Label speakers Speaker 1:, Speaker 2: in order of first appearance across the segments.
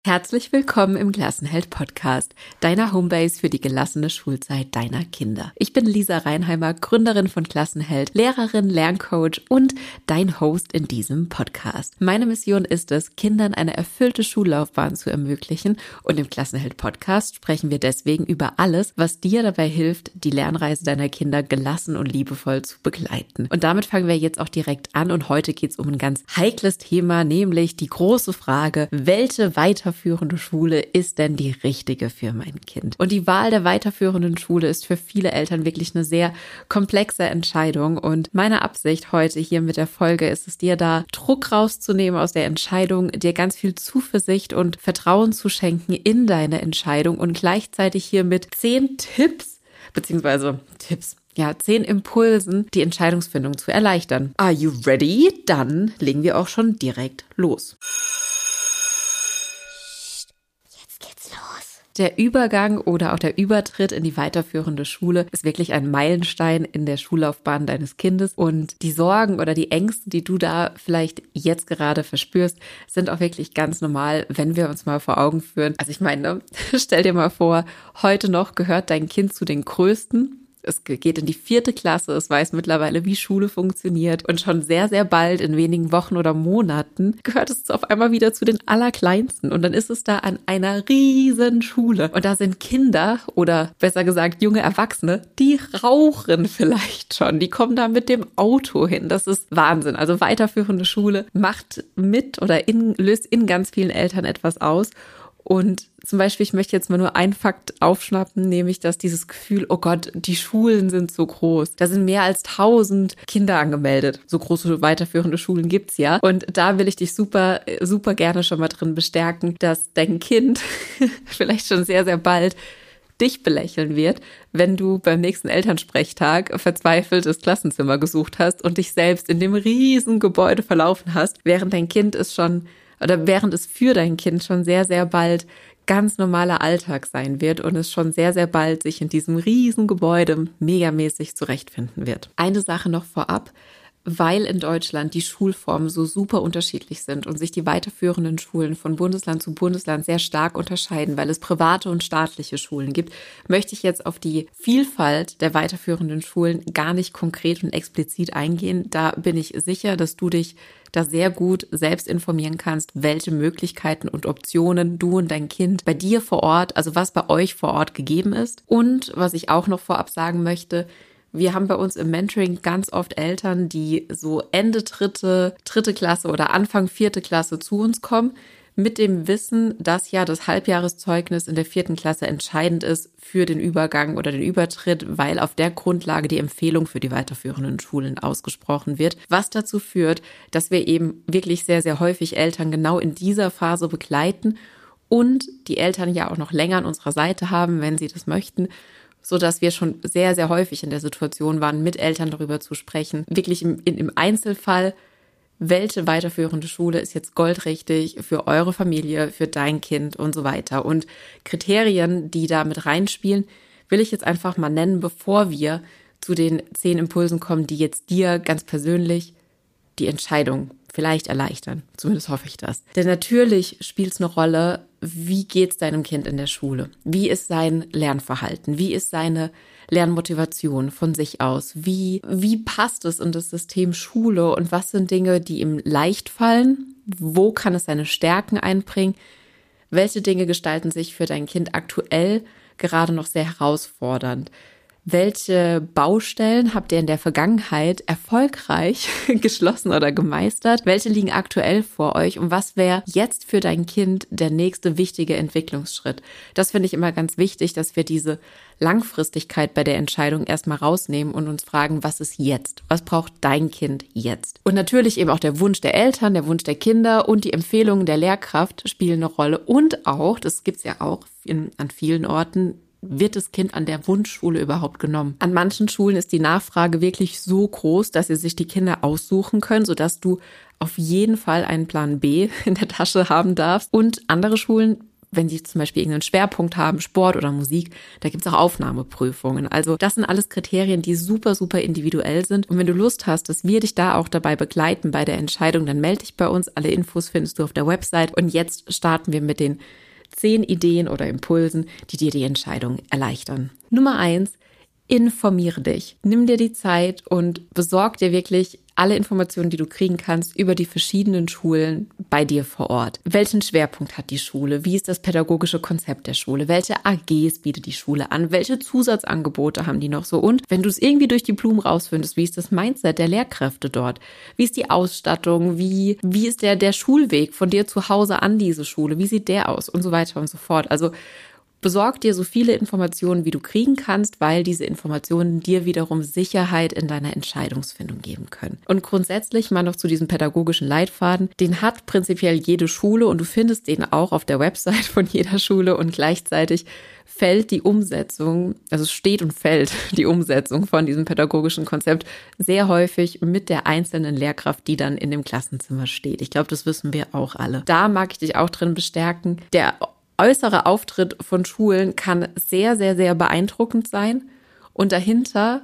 Speaker 1: Herzlich willkommen im Klassenheld-Podcast, deiner Homebase für die gelassene Schulzeit deiner Kinder. Ich bin Lisa Reinheimer, Gründerin von Klassenheld, Lehrerin, Lerncoach und dein Host in diesem Podcast. Meine Mission ist es, Kindern eine erfüllte Schullaufbahn zu ermöglichen, und im Klassenheld-Podcast sprechen wir deswegen über alles, was dir dabei hilft, die Lernreise deiner Kinder gelassen und liebevoll zu begleiten. Und damit fangen wir jetzt auch direkt an, und heute geht es um ein ganz heikles Thema, nämlich die große Frage: Welche weiterführende Schule ist denn die richtige für mein Kind? Und die Wahl der weiterführenden Schule ist für viele Eltern wirklich eine sehr komplexe Entscheidung. Und meine Absicht heute hier mit der Folge ist es, dir da Druck rauszunehmen aus der Entscheidung, dir ganz viel Zuversicht und Vertrauen zu schenken in deine Entscheidung und gleichzeitig hier mit 10 10 Impulsen die Entscheidungsfindung zu erleichtern. Are you ready? Dann legen wir auch schon direkt los. Der Übergang oder auch der Übertritt in die weiterführende Schule ist wirklich ein Meilenstein in der Schullaufbahn deines Kindes, und die Sorgen oder die Ängste, die du da vielleicht jetzt gerade verspürst, sind auch wirklich ganz normal, wenn wir uns mal vor Augen führen. Also ich meine, stell dir mal vor, heute noch gehört dein Kind zu den Größten. Es geht in die 4. Klasse, es weiß mittlerweile, wie Schule funktioniert, und schon sehr, sehr bald, in wenigen Wochen oder Monaten, gehört es auf einmal wieder zu den Allerkleinsten, und dann ist es da an einer riesen Schule, und da sind Kinder oder besser gesagt junge Erwachsene, die rauchen vielleicht schon, die kommen da mit dem Auto hin. Das ist Wahnsinn. Also weiterführende Schule macht mit oder löst in ganz vielen Eltern etwas aus. Und zum Beispiel, ich möchte jetzt mal nur einen Fakt aufschnappen, nämlich, dass dieses Gefühl, oh Gott, die Schulen sind so groß. Da sind mehr als 1000 Kinder angemeldet. So große weiterführende Schulen gibt's ja. Und da will ich dich super, super gerne schon mal drin bestärken, dass dein Kind vielleicht schon sehr, sehr bald dich belächeln wird, wenn du beim nächsten Elternsprechtag verzweifelt das Klassenzimmer gesucht hast und dich selbst in dem riesen Gebäude verlaufen hast, während es für dein Kind schon sehr, sehr bald ganz normaler Alltag sein wird und es schon sehr, sehr bald sich in diesem riesen Gebäude megamäßig zurechtfinden wird. Eine Sache noch vorab: Weil in Deutschland die Schulformen so super unterschiedlich sind und sich die weiterführenden Schulen von Bundesland zu Bundesland sehr stark unterscheiden, weil es private und staatliche Schulen gibt, möchte ich jetzt auf die Vielfalt der weiterführenden Schulen gar nicht konkret und explizit eingehen. Da bin ich sicher, dass du dich da sehr gut selbst informieren kannst, welche Möglichkeiten und Optionen du und dein Kind bei dir vor Ort, also was bei euch vor Ort gegeben ist. Und was ich auch noch vorab sagen möchte: Wir haben bei uns im Mentoring ganz oft Eltern, die so Ende dritte Klasse oder Anfang 4. Klasse zu uns kommen, mit dem Wissen, dass ja das Halbjahreszeugnis in der 4. Klasse entscheidend ist für den Übergang oder den Übertritt, weil auf der Grundlage die Empfehlung für die weiterführenden Schulen ausgesprochen wird, was dazu führt, dass wir eben wirklich sehr, sehr häufig Eltern genau in dieser Phase begleiten und die Eltern ja auch noch länger an unserer Seite haben, wenn sie das möchten, so dass wir schon sehr, sehr häufig in der Situation waren, mit Eltern darüber zu sprechen, wirklich im Einzelfall, welche weiterführende Schule ist jetzt goldrichtig für eure Familie, für dein Kind und so weiter. Und Kriterien, die da mit reinspielen, will ich jetzt einfach mal nennen, bevor wir zu den 10 Impulsen kommen, die jetzt dir ganz persönlich die Entscheidung vielleicht erleichtern. Zumindest hoffe ich das. Denn natürlich spielt es eine Rolle, wie geht's deinem Kind in der Schule? Wie ist sein Lernverhalten? Wie ist seine Lernmotivation von sich aus? Wie passt es in das System Schule? Und was sind Dinge, die ihm leicht fallen? Wo kann es seine Stärken einbringen? Welche Dinge gestalten sich für dein Kind aktuell gerade noch sehr herausfordernd? Welche Baustellen habt ihr in der Vergangenheit erfolgreich geschlossen oder gemeistert? Welche liegen aktuell vor euch? Und was wäre jetzt für dein Kind der nächste wichtige Entwicklungsschritt? Das finde ich immer ganz wichtig, dass wir diese Langfristigkeit bei der Entscheidung erstmal rausnehmen und uns fragen, was ist jetzt? Was braucht dein Kind jetzt? Und natürlich eben auch der Wunsch der Eltern, der Wunsch der Kinder und die Empfehlungen der Lehrkraft spielen eine Rolle. Und auch, das gibt's ja auch an vielen Orten, wird das Kind an der Wunschschule überhaupt genommen? An manchen Schulen ist die Nachfrage wirklich so groß, dass sie sich die Kinder aussuchen können, sodass du auf jeden Fall einen Plan B in der Tasche haben darfst. Und andere Schulen wenn sie zum Beispiel irgendeinen Schwerpunkt haben, Sport oder Musik, da gibt es auch Aufnahmeprüfungen. Also das sind alles Kriterien, die super, super individuell sind. Und wenn du Lust hast, dass wir dich da auch dabei begleiten bei der Entscheidung, dann melde dich bei uns. Alle Infos findest du auf der Website. Und jetzt starten wir mit den 10 Ideen oder Impulsen, die dir die Entscheidung erleichtern. Nummer 1. Informiere dich. Nimm dir die Zeit und besorg dir wirklich alle Informationen, die du kriegen kannst über die verschiedenen Schulen bei dir vor Ort. Welchen Schwerpunkt hat die Schule? Wie ist das pädagogische Konzept der Schule? Welche AGs bietet die Schule an? Welche Zusatzangebote haben die noch so? Und wenn du es irgendwie durch die Blumen rausfindest, wie ist das Mindset der Lehrkräfte dort? Wie ist die Ausstattung? Wie ist der Schulweg von dir zu Hause an diese Schule? Wie sieht der aus? Und so weiter und so fort. Also besorg dir so viele Informationen, wie du kriegen kannst, weil diese Informationen dir wiederum Sicherheit in deiner Entscheidungsfindung geben können. Und grundsätzlich mal noch zu diesem pädagogischen Leitfaden. Den hat prinzipiell jede Schule und du findest den auch auf der Website von jeder Schule und gleichzeitig fällt die Umsetzung, also steht und fällt die Umsetzung von diesem pädagogischen Konzept sehr häufig mit der einzelnen Lehrkraft, die dann in dem Klassenzimmer steht. Ich glaube, das wissen wir auch alle. Da mag ich dich auch drin bestärken. Der äußere Auftritt von Schulen kann sehr, sehr, sehr beeindruckend sein und dahinter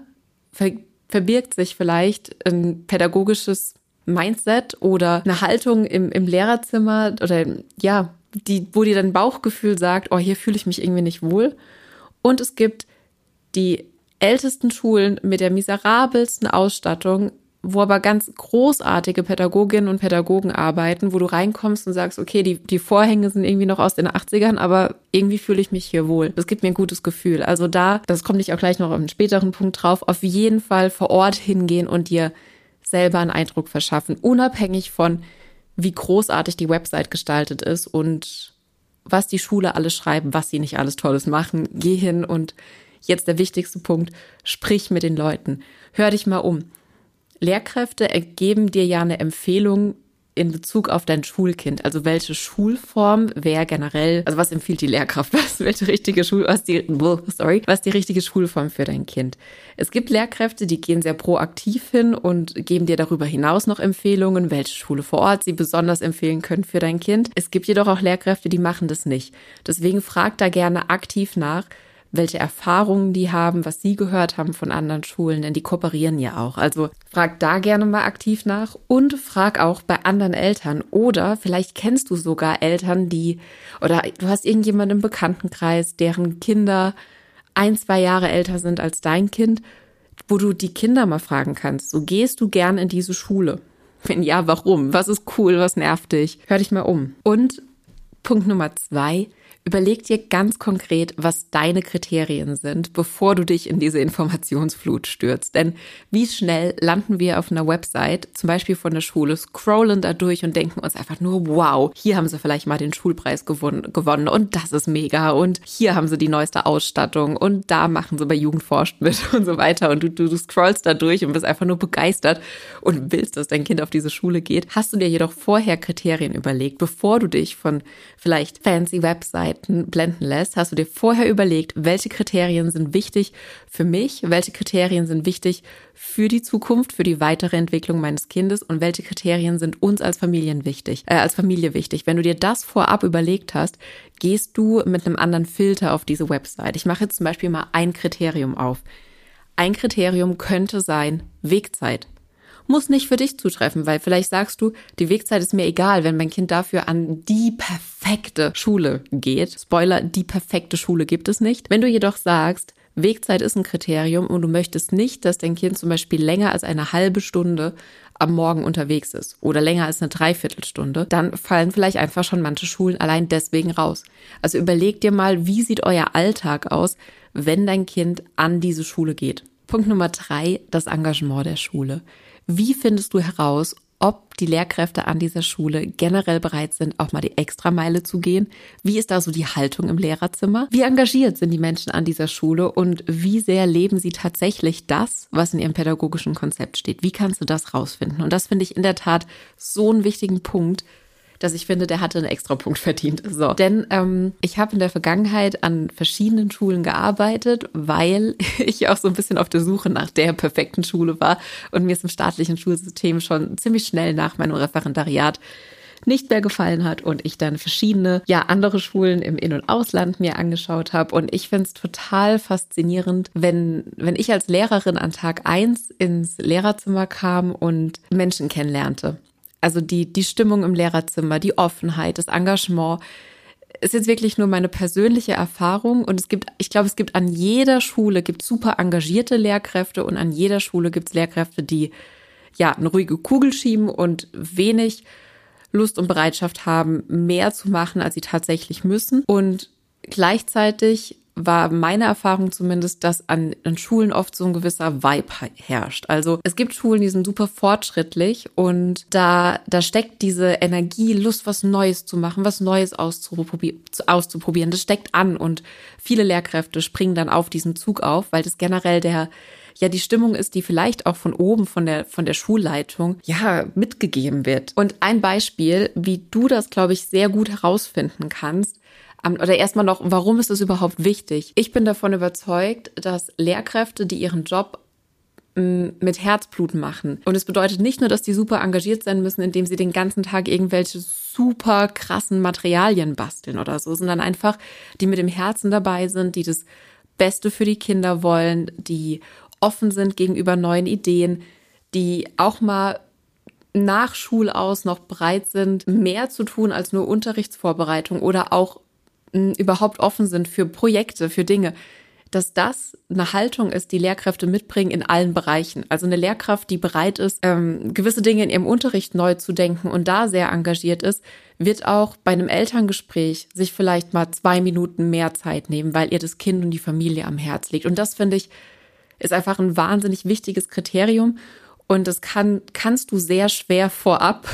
Speaker 1: verbirgt sich vielleicht ein pädagogisches Mindset oder eine Haltung im Lehrerzimmer oder ja, wo dir dein Bauchgefühl sagt, oh, hier fühle ich mich irgendwie nicht wohl. Und es gibt die ältesten Schulen mit der miserabelsten Ausstattung, wo aber ganz großartige Pädagoginnen und Pädagogen arbeiten, wo du reinkommst und sagst, okay, die Vorhänge sind irgendwie noch aus den 80ern, aber irgendwie fühle ich mich hier wohl. Das gibt mir ein gutes Gefühl. Also das komme ich auch gleich noch auf einen späteren Punkt drauf, auf jeden Fall vor Ort hingehen und dir selber einen Eindruck verschaffen, unabhängig von, wie großartig die Website gestaltet ist und was die Schule alles schreiben, was sie nicht alles Tolles machen. Geh hin und jetzt der wichtigste Punkt, sprich mit den Leuten. Hör dich mal um. Lehrkräfte geben dir ja eine Empfehlung in Bezug auf dein Schulkind. Also welche Schulform wäre generell, also was empfiehlt die Lehrkraft, was die richtige Schulform für dein Kind. Es gibt Lehrkräfte, die gehen sehr proaktiv hin und geben dir darüber hinaus noch Empfehlungen, welche Schule vor Ort sie besonders empfehlen können für dein Kind. Es gibt jedoch auch Lehrkräfte, die machen das nicht. Deswegen frag da gerne aktiv nach, welche Erfahrungen die haben, was sie gehört haben von anderen Schulen, denn die kooperieren ja auch. Also frag da gerne mal aktiv nach und frag auch bei anderen Eltern oder vielleicht kennst du sogar Eltern, oder du hast irgendjemanden im Bekanntenkreis, deren Kinder 1-2 Jahre älter sind als dein Kind, wo du die Kinder mal fragen kannst, so gehst du gern in diese Schule? Wenn ja, warum? Was ist cool? Was nervt dich? Hör dich mal um. Und Punkt Nummer 2, überleg dir ganz konkret, was deine Kriterien sind, bevor du dich in diese Informationsflut stürzt. Denn wie schnell landen wir auf einer Website, zum Beispiel von der Schule, scrollen da durch und denken uns einfach nur, wow, hier haben sie vielleicht mal den Schulpreis gewonnen und das ist mega und hier haben sie die neueste Ausstattung und da machen sie bei Jugend forscht mit und so weiter und du scrollst da durch und bist einfach nur begeistert und willst, dass dein Kind auf diese Schule geht. Hast du dir jedoch vorher Kriterien überlegt, bevor du dich von vielleicht fancy Websites blenden lässt, hast du dir vorher überlegt, welche Kriterien sind wichtig für mich, welche Kriterien sind wichtig für die Zukunft, für die weitere Entwicklung meines Kindes und welche Kriterien sind uns als Familie wichtig. Wenn du dir das vorab überlegt hast, gehst du mit einem anderen Filter auf diese Website. Ich mache jetzt zum Beispiel mal ein Kriterium auf. Ein Kriterium könnte sein Wegzeit. Muss nicht für dich zutreffen, weil vielleicht sagst du, die Wegzeit ist mir egal, wenn mein Kind dafür an die perfekte Schule geht. Spoiler, die perfekte Schule gibt es nicht. Wenn du jedoch sagst, Wegzeit ist ein Kriterium und du möchtest nicht, dass dein Kind zum Beispiel länger als eine halbe Stunde am Morgen unterwegs ist oder länger als eine Dreiviertelstunde, dann fallen vielleicht einfach schon manche Schulen allein deswegen raus. Also überleg dir mal, wie sieht euer Alltag aus, wenn dein Kind an diese Schule geht. Punkt Nummer 3, das Engagement der Schule. Wie findest du heraus, ob die Lehrkräfte an dieser Schule generell bereit sind, auch mal die Extrameile zu gehen? Wie ist da so die Haltung im Lehrerzimmer? Wie engagiert sind die Menschen an dieser Schule und wie sehr leben sie tatsächlich das, was in ihrem pädagogischen Konzept steht? Wie kannst du das rausfinden? Und das finde ich in der Tat so einen wichtigen Punkt, dass ich finde, der hatte einen Extrapunkt verdient. So, denn ich habe in der Vergangenheit an verschiedenen Schulen gearbeitet, weil ich auch so ein bisschen auf der Suche nach der perfekten Schule war und mir ist im staatlichen Schulsystem schon ziemlich schnell nach meinem Referendariat nicht mehr gefallen hat und ich dann verschiedene, andere Schulen im In- und Ausland mir angeschaut habe. Und ich finde es total faszinierend, wenn ich als Lehrerin an Tag 1 ins Lehrerzimmer kam und Menschen kennenlernte. Also die Stimmung im Lehrerzimmer, die Offenheit, das Engagement, ist jetzt wirklich nur meine persönliche Erfahrung und ich glaube, es gibt an jeder Schule super engagierte Lehrkräfte und an jeder Schule gibt es Lehrkräfte, die eine ruhige Kugel schieben und wenig Lust und Bereitschaft haben, mehr zu machen, als sie tatsächlich müssen. Und gleichzeitig war meine Erfahrung zumindest, dass an Schulen oft so ein gewisser Vibe herrscht. Also es gibt Schulen, die sind super fortschrittlich und da steckt diese Energie, Lust, was Neues zu machen, was Neues auszuprobieren. Das steckt an und viele Lehrkräfte springen dann auf diesen Zug auf, weil das generell die Stimmung ist, die vielleicht auch von oben, von der Schulleitung, mitgegeben wird. Und ein Beispiel, wie du das, glaube ich, sehr gut herausfinden kannst, oder erstmal noch, warum ist das überhaupt wichtig? Ich bin davon überzeugt, dass Lehrkräfte, die ihren Job mit Herzblut machen. Und es bedeutet nicht nur, dass die super engagiert sein müssen, indem sie den ganzen Tag irgendwelche super krassen Materialien basteln oder so, sondern einfach, die mit dem Herzen dabei sind, die das Beste für die Kinder wollen, die offen sind gegenüber neuen Ideen, die auch mal nach Schulaus noch bereit sind, mehr zu tun als nur Unterrichtsvorbereitung oder auch überhaupt offen sind für Projekte, für Dinge, dass das eine Haltung ist, die Lehrkräfte mitbringen in allen Bereichen. Also eine Lehrkraft, die bereit ist, gewisse Dinge in ihrem Unterricht neu zu denken und da sehr engagiert ist, wird auch bei einem Elterngespräch sich vielleicht mal 2 Minuten mehr Zeit nehmen, weil ihr das Kind und die Familie am Herz liegt. Und das, finde ich, ist einfach ein wahnsinnig wichtiges Kriterium. Und das kannst du sehr schwer vorab,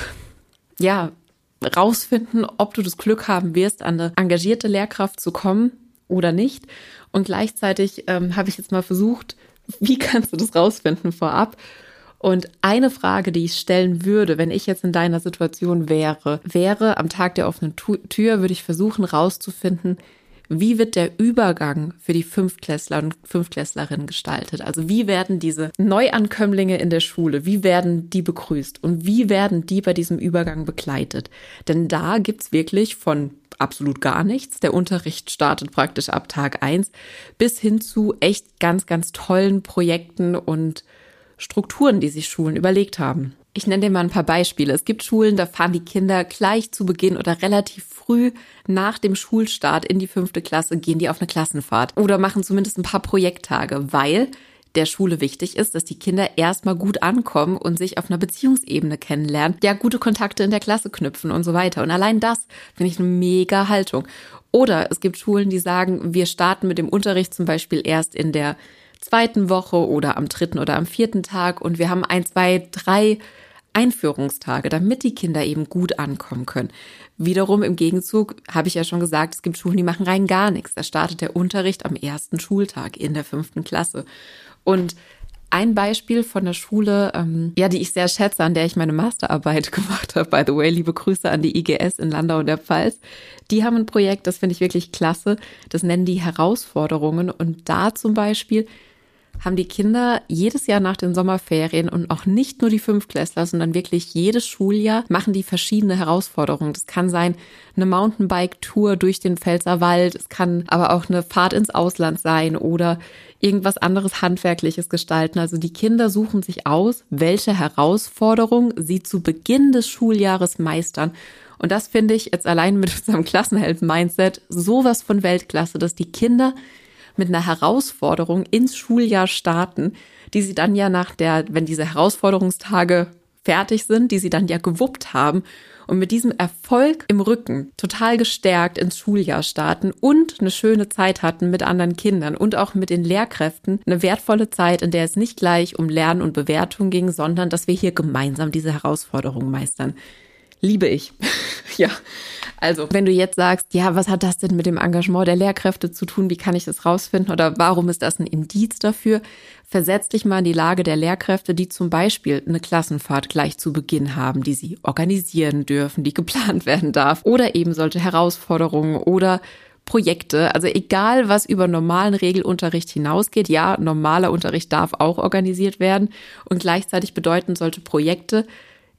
Speaker 1: rausfinden, ob du das Glück haben wirst, an eine engagierte Lehrkraft zu kommen oder nicht. Und gleichzeitig habe ich jetzt mal versucht, wie kannst du das rausfinden vorab? Und eine Frage, die ich stellen würde, wenn ich jetzt in deiner Situation wäre am Tag der offenen Tür, würde ich versuchen rauszufinden, wie wird der Übergang für die Fünftklässler und Fünftklässlerinnen gestaltet? Also wie werden diese Neuankömmlinge in der Schule, wie werden die begrüßt und wie werden die bei diesem Übergang begleitet? Denn da gibt's wirklich von absolut gar nichts. Der Unterricht startet praktisch ab Tag 1 bis hin zu echt ganz, ganz tollen Projekten und Strukturen, die sich Schulen überlegt haben. Ich nenne dir mal ein paar Beispiele. Es gibt Schulen, da fahren die Kinder gleich zu Beginn oder relativ früh nach dem Schulstart in die 5. Klasse, gehen die auf eine Klassenfahrt oder machen zumindest ein paar Projekttage, weil der Schule wichtig ist, dass die Kinder erstmal gut ankommen und sich auf einer Beziehungsebene kennenlernen, gute Kontakte in der Klasse knüpfen und so weiter. Und allein das finde ich eine mega Haltung. Oder es gibt Schulen, die sagen, wir starten mit dem Unterricht zum Beispiel erst in der 2. Woche oder am 3. oder am 4. Tag und wir haben 1, 2, 3 Einführungstage, damit die Kinder eben gut ankommen können. Wiederum im Gegenzug habe ich ja schon gesagt, es gibt Schulen, die machen rein gar nichts. Da startet der Unterricht am 1. Schultag in der 5. Klasse. Und ein Beispiel von der Schule, die ich sehr schätze, an der ich meine Masterarbeit gemacht habe, by the way, liebe Grüße an die IGS in Landau und der Pfalz. Die haben ein Projekt, das finde ich wirklich klasse. Das nennen die Herausforderungen. Und da zum Beispiel haben die Kinder jedes Jahr nach den Sommerferien und auch nicht nur die Fünftklässler, sondern wirklich jedes Schuljahr machen die verschiedene Herausforderungen. Das kann sein eine Mountainbike-Tour durch den Pfälzerwald, es kann aber auch eine Fahrt ins Ausland sein oder irgendwas anderes Handwerkliches gestalten. Also die Kinder suchen sich aus, welche Herausforderung sie zu Beginn des Schuljahres meistern. Und das finde ich jetzt allein mit unserem Klassenhelden-Mindset sowas von Weltklasse, dass die Kinder mit einer Herausforderung ins Schuljahr starten, die sie dann ja wenn diese Herausforderungstage fertig sind, die sie dann ja gewuppt haben und mit diesem Erfolg im Rücken total gestärkt ins Schuljahr starten und eine schöne Zeit hatten mit anderen Kindern und auch mit den Lehrkräften. Eine wertvolle Zeit, in der es nicht gleich um Lernen und Bewertung ging, sondern dass wir hier gemeinsam diese Herausforderungen meistern. Liebe ich. Ja. Also, wenn du jetzt sagst, ja, was hat das denn mit dem Engagement der Lehrkräfte zu tun? Wie kann ich das rausfinden? Oder warum ist das ein Indiz dafür? Versetz dich mal in die Lage der Lehrkräfte, die zum Beispiel eine Klassenfahrt gleich zu Beginn haben, die sie organisieren dürfen, die geplant werden darf. Oder eben solche Herausforderungen oder Projekte. Also egal, was über normalen Regelunterricht hinausgeht. Ja, normaler Unterricht darf auch organisiert werden. Und gleichzeitig bedeuten solche Projekte,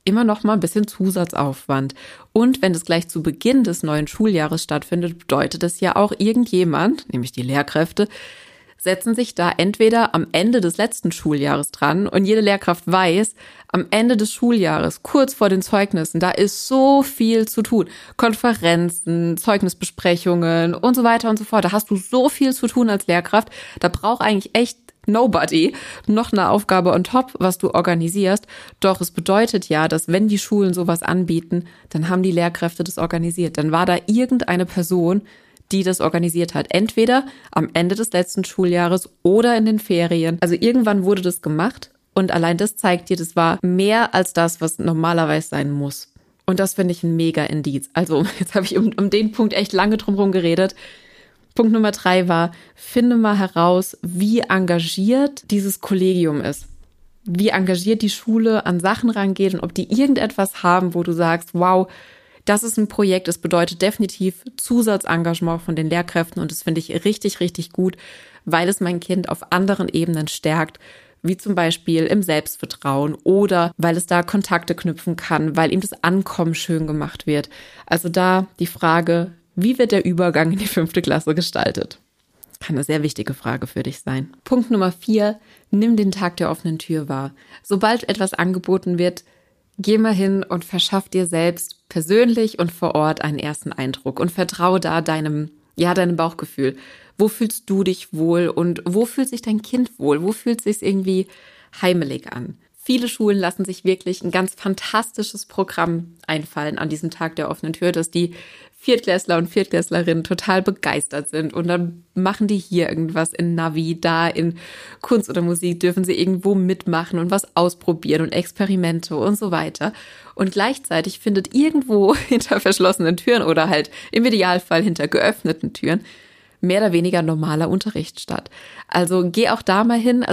Speaker 1: immer noch mal ein bisschen Zusatzaufwand. Und wenn das gleich zu Beginn des neuen Schuljahres stattfindet, bedeutet das ja auch irgendjemand, nämlich die Lehrkräfte, setzen sich da entweder am Ende des letzten Schuljahres dran und jede Lehrkraft weiß, am Ende des Schuljahres, kurz vor den Zeugnissen, da ist so viel zu tun. Konferenzen, Zeugnisbesprechungen und so weiter und so fort. Da hast du so viel zu tun als Lehrkraft. Da braucht eigentlich echt nobody noch eine Aufgabe on top, was du organisierst. Doch es bedeutet ja, dass wenn die Schulen sowas anbieten, dann haben die Lehrkräfte das organisiert. Dann war da irgendeine Person, die das organisiert hat. Entweder am Ende des letzten Schuljahres oder in den Ferien. Also irgendwann wurde das gemacht und allein das zeigt dir, das war mehr als das, was normalerweise sein muss. Und das finde ich ein mega Indiz. Also jetzt habe ich um den Punkt echt lange drum geredet. Punkt Nummer 3 war, finde mal heraus, wie engagiert dieses Kollegium ist. Wie engagiert die Schule an Sachen rangeht und ob die irgendetwas haben, wo du sagst, wow, das ist ein Projekt, es bedeutet definitiv Zusatzengagement von den Lehrkräften und das finde ich richtig, richtig gut, weil es mein Kind auf anderen Ebenen stärkt, wie zum Beispiel im Selbstvertrauen oder weil es da Kontakte knüpfen kann, weil ihm das Ankommen schön gemacht wird. Also da die Frage, wie wird der Übergang in die 5. Klasse gestaltet? Kann eine sehr wichtige Frage für dich sein. Punkt Nummer 4, nimm den Tag der offenen Tür wahr. Sobald etwas angeboten wird, geh mal hin und verschaff dir selbst persönlich und vor Ort einen ersten Eindruck und vertraue da deinem Bauchgefühl. Wo fühlst du dich wohl und wo fühlt sich dein Kind wohl? Wo fühlt es sich irgendwie heimelig an? Viele Schulen lassen sich wirklich ein ganz fantastisches Programm einfallen an diesem Tag der offenen Tür, dass die Viertklässler und Viertklässlerinnen total begeistert sind und dann machen die hier irgendwas in Navi, da in Kunst oder Musik dürfen sie irgendwo mitmachen und was ausprobieren und Experimente und so weiter. Und gleichzeitig findet irgendwo hinter verschlossenen Türen oder halt im Idealfall hinter geöffneten Türen mehr oder weniger normaler Unterricht statt. Also geh auch da mal hin,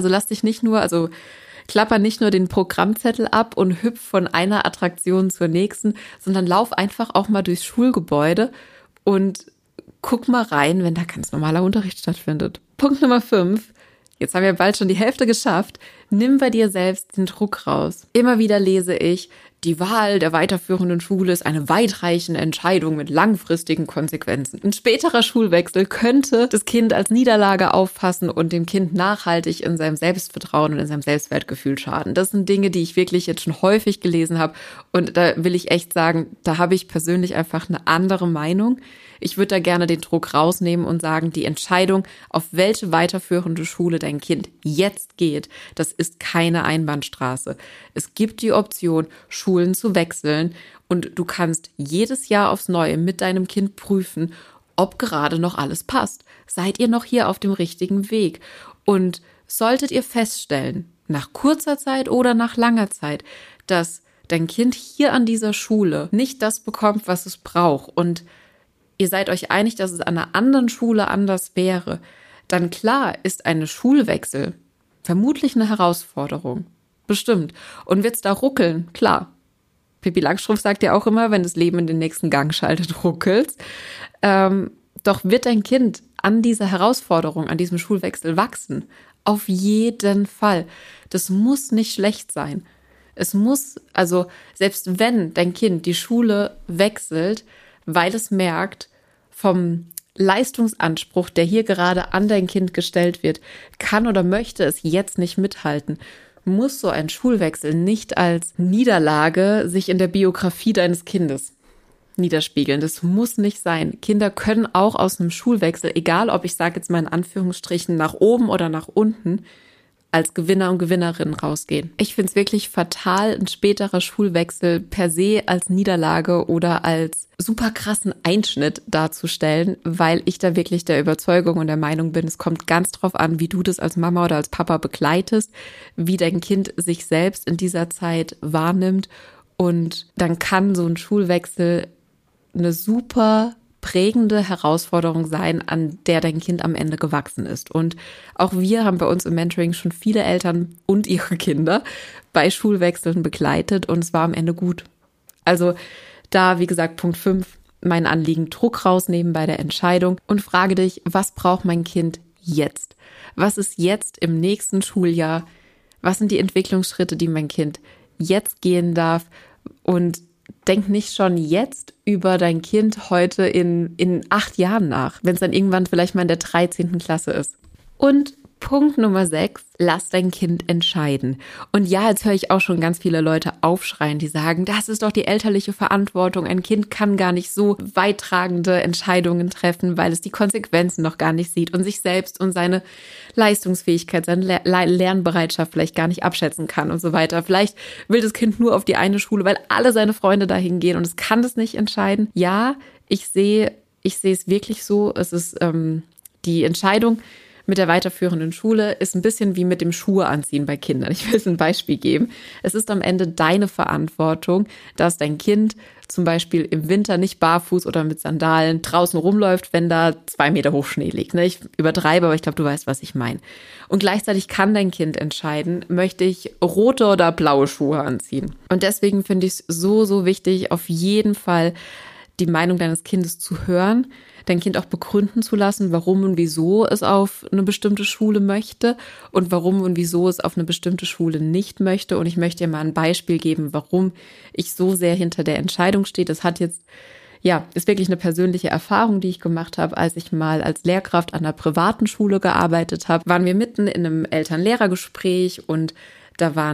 Speaker 1: klapper nicht nur den Programmzettel ab und hüpf von einer Attraktion zur nächsten, sondern lauf einfach auch mal durchs Schulgebäude und guck mal rein, wenn da ganz normaler Unterricht stattfindet. Punkt Nummer 5. Jetzt haben wir bald schon die Hälfte geschafft. Nimm bei dir selbst den Druck raus. Immer wieder lese ich, die Wahl der weiterführenden Schule ist eine weitreichende Entscheidung mit langfristigen Konsequenzen. Ein späterer Schulwechsel könnte das Kind als Niederlage auffassen und dem Kind nachhaltig in seinem Selbstvertrauen und in seinem Selbstwertgefühl schaden. Das sind Dinge, die ich wirklich jetzt schon häufig gelesen habe. Und da will ich echt sagen, da habe ich persönlich einfach eine andere Meinung. Ich würde da gerne den Druck rausnehmen und sagen, die Entscheidung, auf welche weiterführende Schule dein Kind jetzt geht, das ist keine Einbahnstraße. Es gibt die Option, Schulen zu wechseln und du kannst jedes Jahr aufs Neue mit deinem Kind prüfen, ob gerade noch alles passt. Seid ihr noch hier auf dem richtigen Weg? Und solltet ihr feststellen, nach kurzer Zeit oder nach langer Zeit, dass dein Kind hier an dieser Schule nicht das bekommt, was es braucht und ihr seid euch einig, dass es an einer anderen Schule anders wäre, dann klar ist eine Schulwechsel vermutlich eine Herausforderung. Bestimmt. Und wird's da ruckeln? Klar. Pippi Langstrumpf sagt ja auch immer, wenn das Leben in den nächsten Gang schaltet, ruckelt's. Doch wird dein Kind an dieser Herausforderung, an diesem Schulwechsel wachsen? Auf jeden Fall. Das muss nicht schlecht sein. Es muss, also selbst wenn dein Kind die Schule wechselt, weil es merkt, vom Leistungsanspruch, der hier gerade an dein Kind gestellt wird, kann oder möchte es jetzt nicht mithalten, muss so ein Schulwechsel nicht als Niederlage sich in der Biografie deines Kindes niederspiegeln. Das muss nicht sein. Kinder können auch aus einem Schulwechsel, egal ob ich sage jetzt mal in Anführungsstrichen nach oben oder nach unten, als Gewinner und Gewinnerinnen rausgehen. Ich finde es wirklich fatal, ein späterer Schulwechsel per se als Niederlage oder als super krassen Einschnitt darzustellen, weil ich da wirklich der Überzeugung und der Meinung bin, es kommt ganz drauf an, wie du das als Mama oder als Papa begleitest, wie dein Kind sich selbst in dieser Zeit wahrnimmt und dann kann so ein Schulwechsel eine super prägende Herausforderung sein, an der dein Kind am Ende gewachsen ist. Und auch wir haben bei uns im Mentoring schon viele Eltern und ihre Kinder bei Schulwechseln begleitet und es war am Ende gut. Also da, wie gesagt, Punkt 5, mein Anliegen, Druck rausnehmen bei der Entscheidung und frage dich, was braucht mein Kind jetzt? Was ist jetzt im nächsten Schuljahr? Was sind die Entwicklungsschritte, die mein Kind jetzt gehen darf? Und denk nicht schon jetzt über dein Kind heute in 8 Jahren nach, wenn es dann irgendwann vielleicht mal in der 13. Klasse ist. Und Punkt Nummer 6, lass dein Kind entscheiden. Und ja, jetzt höre ich auch schon ganz viele Leute aufschreien, die sagen, das ist doch die elterliche Verantwortung. Ein Kind kann gar nicht so weittragende Entscheidungen treffen, weil es die Konsequenzen noch gar nicht sieht und sich selbst und seine Leistungsfähigkeit, seine Lernbereitschaft vielleicht gar nicht abschätzen kann und so weiter. Vielleicht will das Kind nur auf die eine Schule, weil alle seine Freunde dahin gehen und es kann das nicht entscheiden. Ja, ich sehe es wirklich so. Es ist die Entscheidung mit der weiterführenden Schule ist ein bisschen wie mit dem Schuhe anziehen bei Kindern. Ich will es ein Beispiel geben. Es ist am Ende deine Verantwortung, dass dein Kind zum Beispiel im Winter nicht barfuß oder mit Sandalen draußen rumläuft, wenn da 2 Meter hoch Schnee liegt. Ich übertreibe, aber ich glaube, du weißt, was ich meine. Und gleichzeitig kann dein Kind entscheiden, möchte ich rote oder blaue Schuhe anziehen. Und deswegen finde ich es so, so wichtig, auf jeden Fall die Meinung deines Kindes zu hören, dein Kind auch begründen zu lassen, warum und wieso es auf eine bestimmte Schule möchte und warum und wieso es auf eine bestimmte Schule nicht möchte. Und ich möchte dir mal ein Beispiel geben, warum ich so sehr hinter der Entscheidung stehe. Das ist wirklich eine persönliche Erfahrung, die ich gemacht habe, als ich mal als Lehrkraft an einer privaten Schule gearbeitet habe. Waren wir mitten in einem Eltern-Lehrer-Gespräch und da war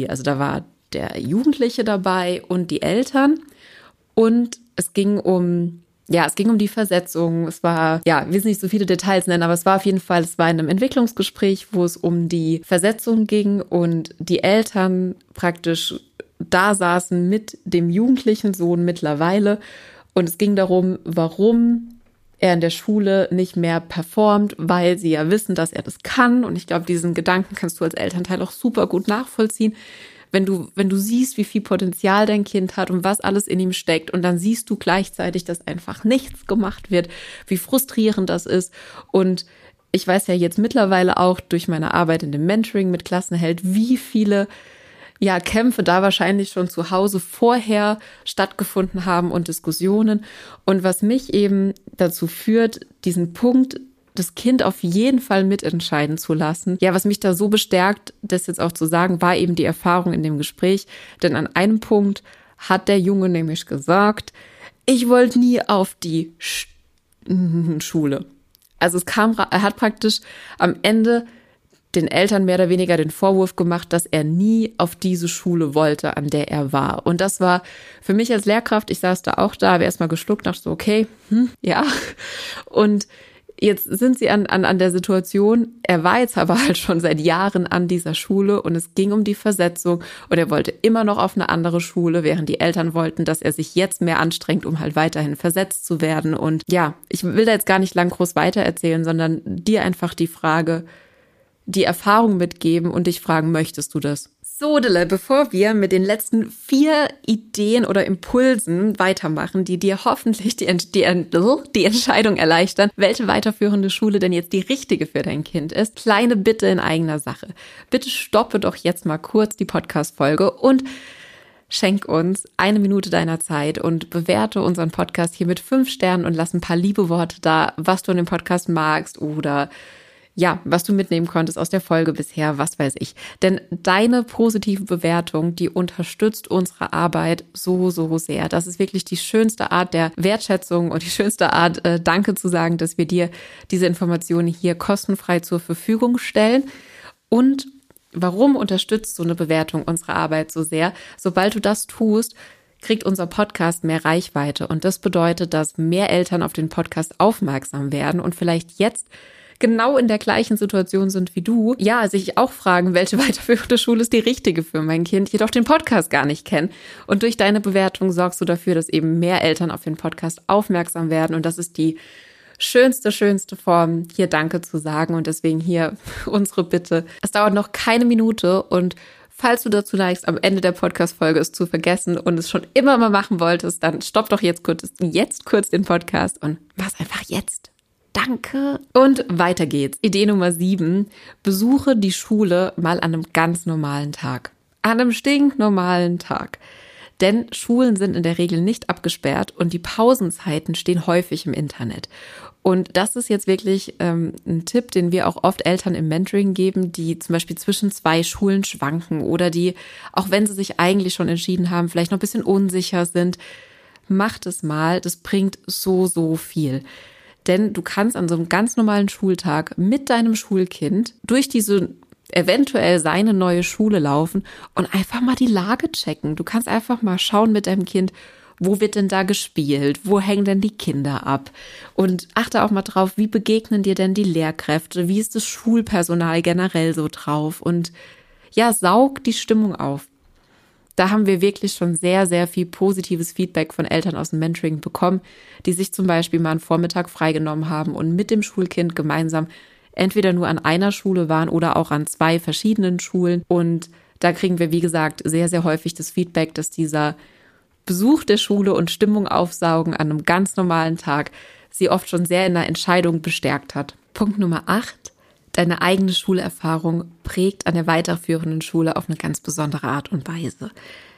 Speaker 1: der Jugendliche dabei und die Eltern. Und es ging um die Versetzung. Es war, ich will nicht so viele Details nennen, aber es war in einem Entwicklungsgespräch, wo es um die Versetzung ging und die Eltern praktisch da saßen mit dem jugendlichen Sohn mittlerweile. Und es ging darum, warum er in der Schule nicht mehr performt, weil sie ja wissen, dass er das kann. Und ich glaube, diesen Gedanken kannst du als Elternteil auch super gut nachvollziehen. Wenn du siehst, wie viel Potenzial dein Kind hat und was alles in ihm steckt und dann siehst du gleichzeitig, dass einfach nichts gemacht wird, wie frustrierend das ist. Und ich weiß ja jetzt mittlerweile auch durch meine Arbeit in dem Mentoring mit Klassenheld, wie viele Kämpfe da wahrscheinlich schon zu Hause vorher stattgefunden haben und Diskussionen. Und was mich eben dazu führt, diesen Punkt das Kind auf jeden Fall mitentscheiden zu lassen. Ja, was mich da so bestärkt, das jetzt auch zu sagen, war eben die Erfahrung in dem Gespräch. Denn an einem Punkt hat der Junge nämlich gesagt, ich wollte nie auf die Schule. Also er hat praktisch am Ende den Eltern mehr oder weniger den Vorwurf gemacht, dass er nie auf diese Schule wollte, an der er war. Und das war für mich als Lehrkraft, ich saß da auch da, habe erstmal geschluckt, dachte so, okay, Und jetzt sind sie an der Situation, er war jetzt aber halt schon seit Jahren an dieser Schule und es ging um die Versetzung und er wollte immer noch auf eine andere Schule, während die Eltern wollten, dass er sich jetzt mehr anstrengt, um halt weiterhin versetzt zu werden. Und ich will da jetzt gar nicht lang groß weitererzählen, sondern dir einfach die Erfahrung mitgeben und dich fragen, möchtest du das? So, Dille, bevor wir mit den letzten 4 Ideen oder Impulsen weitermachen, die dir hoffentlich die Entscheidung erleichtern, welche weiterführende Schule denn jetzt die richtige für dein Kind ist, kleine Bitte in eigener Sache. Bitte stoppe doch jetzt mal kurz die Podcast-Folge und schenk uns 1 Minute deiner Zeit und bewerte unseren Podcast hier mit 5 Sternen und lass ein paar liebe Worte da, was du an dem Podcast magst oder was du mitnehmen konntest aus der Folge bisher, was weiß ich. Denn deine positive Bewertung, die unterstützt unsere Arbeit so, so sehr. Das ist wirklich die schönste Art der Wertschätzung und die schönste Art, Danke zu sagen, dass wir dir diese Informationen hier kostenfrei zur Verfügung stellen. Und warum unterstützt so eine Bewertung unsere Arbeit so sehr? Sobald du das tust, kriegt unser Podcast mehr Reichweite. Und das bedeutet, dass mehr Eltern auf den Podcast aufmerksam werden und vielleicht jetzt genau in der gleichen Situation sind wie du, sich auch fragen, welche weiterführende Schule ist die richtige für mein Kind, jedoch den Podcast gar nicht kennen. Und durch deine Bewertung sorgst du dafür, dass eben mehr Eltern auf den Podcast aufmerksam werden. Und das ist die schönste Form, hier Danke zu sagen. Und deswegen hier unsere Bitte. Es dauert noch keine Minute und falls du dazu neigst, am Ende der Podcast-Folge es zu vergessen und es schon immer mal machen wolltest, dann stopp doch jetzt kurz den Podcast und mach's einfach jetzt. Danke. Und weiter geht's. Idee Nummer 7. Besuche die Schule mal an einem ganz normalen Tag. An einem stinknormalen Tag. Denn Schulen sind in der Regel nicht abgesperrt und die Pausenzeiten stehen häufig im Internet. Und das ist jetzt wirklich ein Tipp, den wir auch oft Eltern im Mentoring geben, die zum Beispiel zwischen 2 Schulen schwanken oder die, auch wenn sie sich eigentlich schon entschieden haben, vielleicht noch ein bisschen unsicher sind. Macht es mal, das bringt so, so viel. Denn du kannst an so einem ganz normalen Schultag mit deinem Schulkind durch diese eventuell seine neue Schule laufen und einfach mal die Lage checken. Du kannst einfach mal schauen mit deinem Kind, wo wird denn da gespielt? Wo hängen denn die Kinder ab? Und achte auch mal drauf, wie begegnen dir denn die Lehrkräfte? Wie ist das Schulpersonal generell so drauf? Und ja, saug die Stimmung auf. Da haben wir wirklich schon sehr, sehr viel positives Feedback von Eltern aus dem Mentoring bekommen, die sich zum Beispiel mal einen Vormittag freigenommen haben und mit dem Schulkind gemeinsam entweder nur an einer Schule waren oder auch an 2 verschiedenen Schulen. Und da kriegen wir, wie gesagt, sehr, sehr häufig das Feedback, dass dieser Besuch der Schule und Stimmung aufsaugen an einem ganz normalen Tag sie oft schon sehr in der Entscheidung bestärkt hat. Punkt Nummer 8. Deine eigene Schulerfahrung prägt an der weiterführenden Schule auf eine ganz besondere Art und Weise.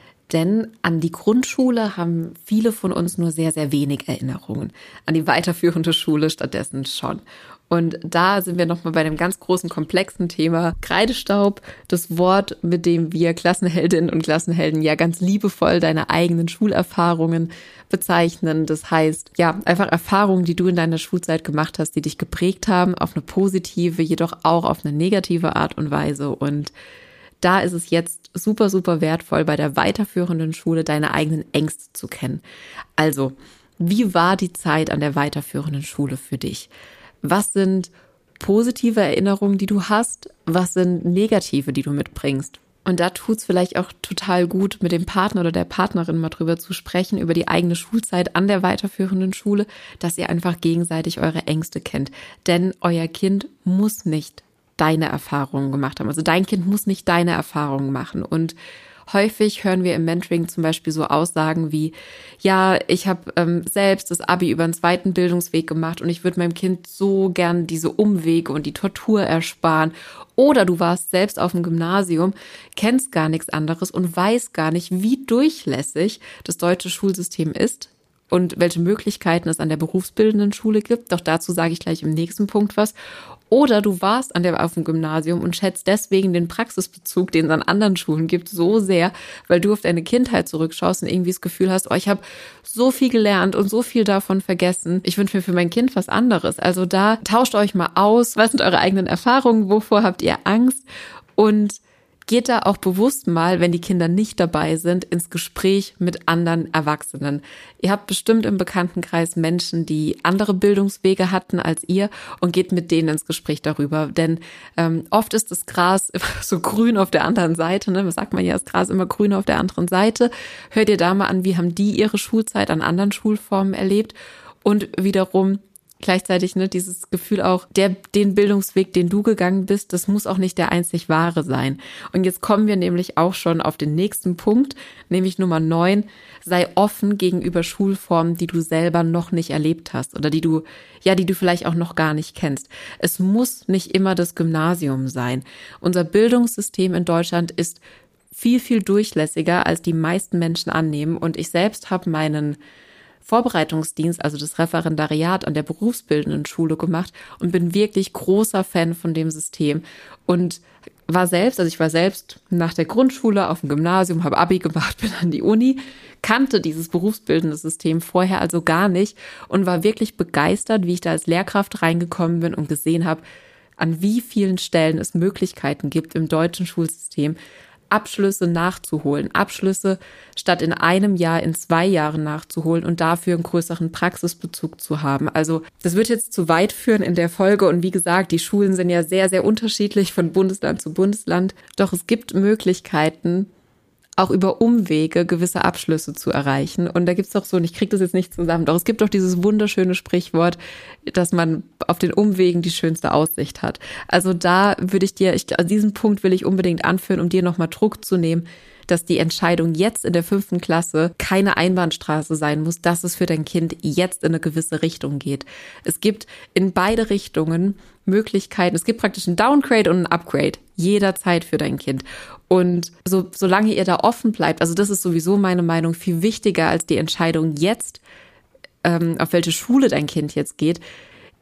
Speaker 1: Denn an die Grundschule haben viele von uns nur sehr, sehr wenig Erinnerungen. An die weiterführende Schule stattdessen schon. Und da sind wir nochmal bei einem ganz großen, komplexen Thema Kreidestaub. Das Wort, mit dem wir Klassenheldinnen und Klassenhelden ja ganz liebevoll deine eigenen Schulerfahrungen bezeichnen. Das heißt, ja, einfach Erfahrungen, die du in deiner Schulzeit gemacht hast, die dich geprägt haben, auf eine positive, jedoch auch auf eine negative Art und Weise. Und da ist es jetzt super, super wertvoll, bei der weiterführenden Schule deine eigenen Ängste zu kennen. Also, wie war die Zeit an der weiterführenden Schule für dich? Was sind positive Erinnerungen, die du hast? Was sind negative, die du mitbringst? Und da tut's vielleicht auch total gut, mit dem Partner oder der Partnerin mal drüber zu sprechen, über die eigene Schulzeit an der weiterführenden Schule, dass ihr einfach gegenseitig eure Ängste kennt. Denn euer Kind muss nicht deine Erfahrungen gemacht haben. Also dein Kind muss nicht deine Erfahrungen machen. Und häufig hören wir im Mentoring zum Beispiel so Aussagen wie, ja, ich habe selbst das Abi über einen zweiten Bildungsweg gemacht und ich würde meinem Kind so gern diese Umwege und die Tortur ersparen. Oder du warst selbst auf dem Gymnasium, kennst gar nichts anderes und weißt gar nicht, wie durchlässig das deutsche Schulsystem ist und welche Möglichkeiten es an der berufsbildenden Schule gibt. Doch dazu sage ich gleich im nächsten Punkt was. Oder du warst auf dem Gymnasium und schätzt deswegen den Praxisbezug, den es an anderen Schulen gibt, so sehr, weil du auf deine Kindheit zurückschaust und irgendwie das Gefühl hast, oh, ich habe so viel gelernt und so viel davon vergessen. Ich wünsche mir für mein Kind was anderes. Also da tauscht euch mal aus. Was sind eure eigenen Erfahrungen? Wovor habt ihr Angst? Und geht da auch bewusst mal, wenn die Kinder nicht dabei sind, ins Gespräch mit anderen Erwachsenen. Ihr habt bestimmt im Bekanntenkreis Menschen, die andere Bildungswege hatten als ihr und geht mit denen ins Gespräch darüber. Denn oft ist das Gras so grün auf der anderen Seite. Ne? Was sagt man ja, das Gras immer grün auf der anderen Seite. Hört ihr da mal an, wie haben die ihre Schulzeit an anderen Schulformen erlebt? Und wiederum gleichzeitig dieses Gefühl auch, den Bildungsweg, den du gegangen bist, das muss auch nicht der einzig wahre sein. Und jetzt kommen wir nämlich auch schon auf den nächsten Punkt, nämlich Nummer 9, sei offen gegenüber Schulformen, die du selber noch nicht erlebt hast oder die du vielleicht auch noch gar nicht kennst. Es muss nicht immer das Gymnasium sein. Unser Bildungssystem in Deutschland ist viel, viel durchlässiger, als die meisten Menschen annehmen. Und ich selbst habe meinen Vorbereitungsdienst, also das Referendariat an der berufsbildenden Schule gemacht und bin wirklich großer Fan von dem System und ich war selbst nach der Grundschule auf dem Gymnasium, habe Abi gemacht, bin an die Uni, kannte dieses berufsbildende System vorher also gar nicht und war wirklich begeistert, wie ich da als Lehrkraft reingekommen bin und gesehen habe, an wie vielen Stellen es Möglichkeiten gibt im deutschen Schulsystem, Abschlüsse nachzuholen, Abschlüsse statt in einem Jahr in 2 Jahren nachzuholen und dafür einen größeren Praxisbezug zu haben. Also das wird jetzt zu weit führen in der Folge und wie gesagt, die Schulen sind ja sehr, sehr unterschiedlich von Bundesland zu Bundesland. Doch es gibt Möglichkeiten, auch über Umwege gewisse Abschlüsse zu erreichen. Und da gibt's doch so, und ich kriege das jetzt nicht zusammen, doch es gibt doch dieses wunderschöne Sprichwort, dass man auf den Umwegen die schönste Aussicht hat. Also da würde ich diesen Punkt will ich unbedingt anführen, um dir nochmal Druck zu nehmen, dass die Entscheidung jetzt in der 5. Klasse keine Einbahnstraße sein muss, dass es für dein Kind jetzt in eine gewisse Richtung geht. Es gibt in beide Richtungen Möglichkeiten. Es gibt praktisch ein Downgrade und ein Upgrade jederzeit für dein Kind. Und solange ihr da offen bleibt, also das ist sowieso meine Meinung, viel wichtiger als die Entscheidung jetzt, auf welche Schule dein Kind jetzt geht,